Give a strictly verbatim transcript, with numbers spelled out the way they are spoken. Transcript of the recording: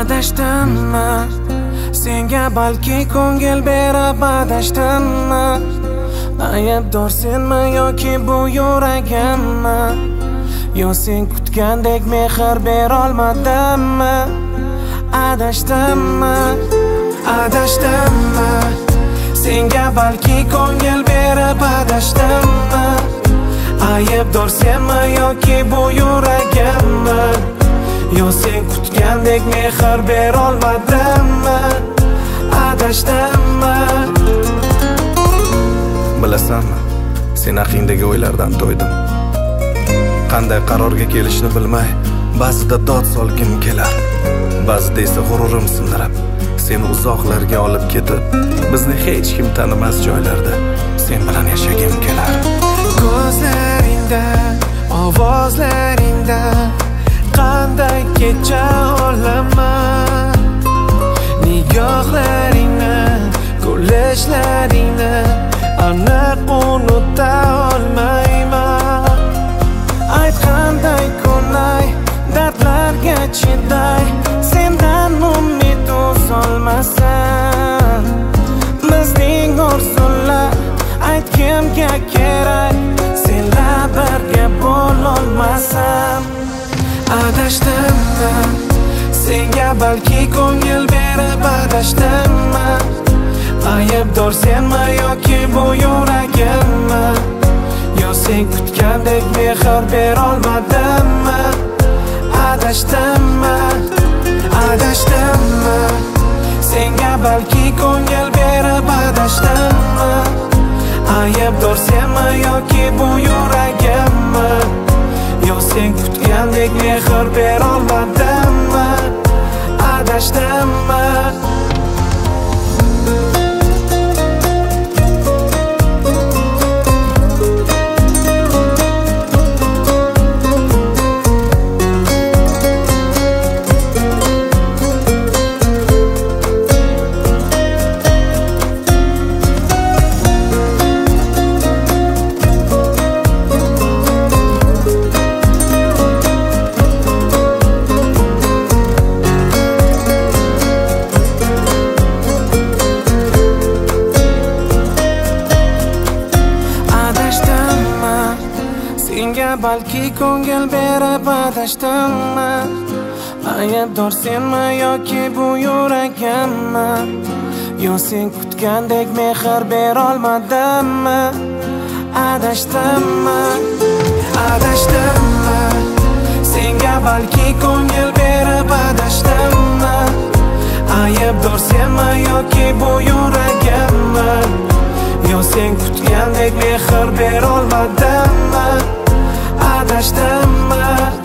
Adashdimmi senga balki ko'ngil berib adashdimmi? Aybdor senmi yoki bu yuragimmi? Yo sen kutgandek mehr berolmadimmi? Adashdimmi adashdimmi senga balki ko'ngil berib adashdimmi? Aybdor senmi yoki bu yuragimmi? Yo sen kutgandek mehr berolmadimmi? Adashdimmi? Bilasanmi, sen haqingdagi o'ylardan to'ydim. Qanday qarorga kelishni bilmay, ba'zida dod solgim kelar, ba'zida esa g'ururim sindirib, seni uzoqlarga olib ketib, bizni hech kim tanimas joylarda sen bilan yashagim kelar. Ko'zlaringda, ovozlaringda qanday kecha olaman, nigohlaringni, kulishlaringni aniq unuta olmayman. Ayt qanday kunay, dardlarga chiday, sendan umid uzolmasam. Bizning orzular ayt kimga kerak, senlar birga bo'lolmasam. Adashdimmi senga balki ko'ngil berib adashdimmi? Aybdor senmi yoki bu yuragimmi? Yo sen kutgandek mehr berolmadimmi? Adashdimmi adashdimmi senga balki ko'ngil berib adashdimmi? Aybdor senmi yoki bu yuragimmi? Yo sen kutgandek mehr berolmadimmi? Adashdimmi? Senga balki ko'ngil berib adashdimmi? Aybdor senmi yoki bu yuragimmi? Yo sen kutgandek mehr berolmadimmi? Adashdimmi adashdimmi senga balki ko'ngil berib adashdimmi? Aybdor senmi yoki bu yuragimmi? Yo sen kutgandek mehr berolmadimmi? Adashdimmi?